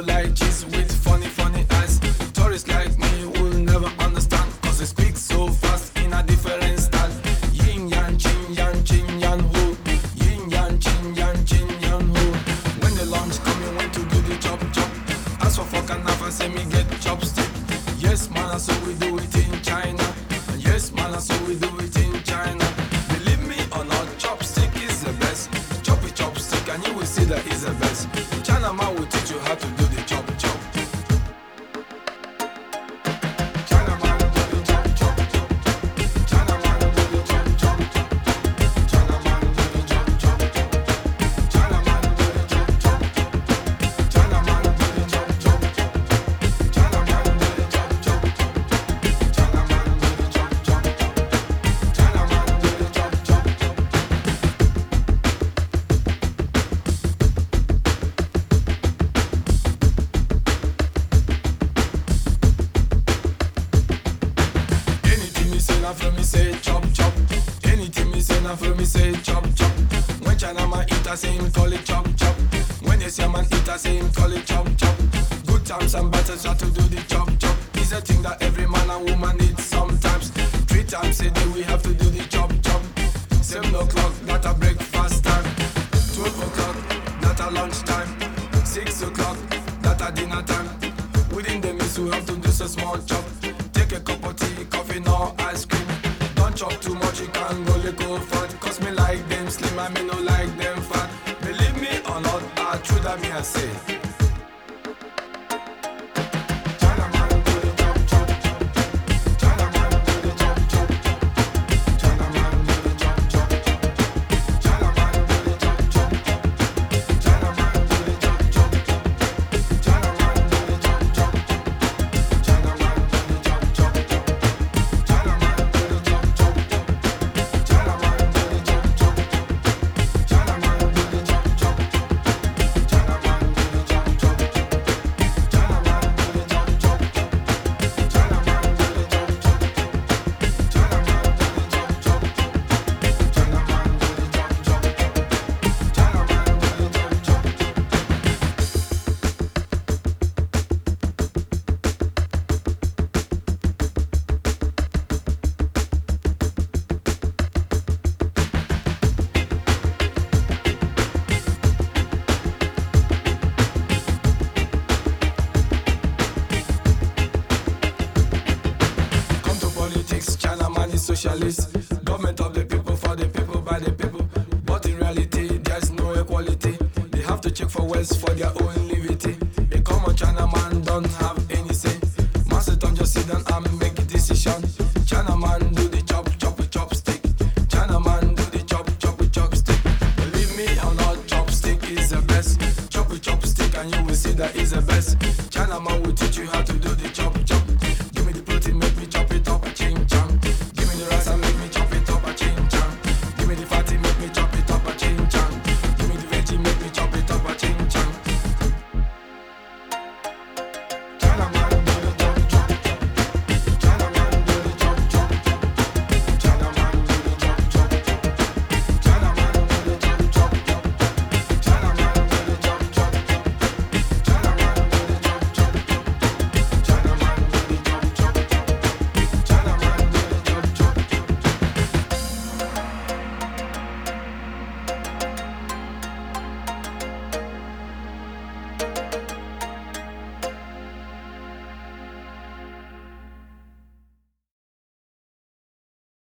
like cheese with funny, funny eyes. Tourists like me will never understand, cause they speak so fast in a different style. Yin yang, chin yan ho. Yin yang, chin yan ho. When the lunch come, you want to do the chop chop. Ask for fuck and I say me get chopstick. Yes man, that's how we do it in China. And yes man, that's how we do it in China. Believe me or not, chopstick is the best. Chop it chopstick and you will see that is the best. China man will teach you how to do the chop chop. China man do the chop chop. China man do the chop chop. China man do the chop chop. China man do the chop chop. China man do the chop chop. China man do the chop chop. China man do the chop chop. China man do the chop chop. Anything me say, now for me say chop chop. Anything me say, now for me say chop chop. When China man eat, I say him call it chop chop. When they say man eat, I say him call it chop chop. Good times and bad times, how to do the chop chop. It's a thing that every man and woman needs sometimes. 3 times a day we have to do the chop chop. 7 o'clock, that a breakfast time. 12 o'clock, that a lunch time. 6 o'clock, that a dinner time. Within the meals we have to do some small chop. Take a cup of tea, coffee, no ice cream. Don't chop too much, you can go little fat. Cause me like them slim, I me no like them fat. Believe me or not, true that me I say. China man do the chop chop. China man do the chop chop. China man do the chop chop. China man do the chop chop. China man do the chop chop. China man do the chop chop. China man do the chop chop. China man do the chop chop. China man do the chop chop. China man do the chop chop. China man do the chop chop. China man do the chop chop. China man do the chop chop. China man do the chop chop. China man do the chop chop. China man do the Come to politics, China man is socialist. Government of the people, for the people, by the people. But in reality, there's no equality. They have to check for wealth for their own liberty. A common China man don't have any say. Master don't just sit down and make a decision. China man do the chop chop with chopstick. China man do the chop chop with chopstick. Believe me or not, chopstick is the best. Chop with chopstick and you will see that is the best. China man will teach you how to do the chop chop.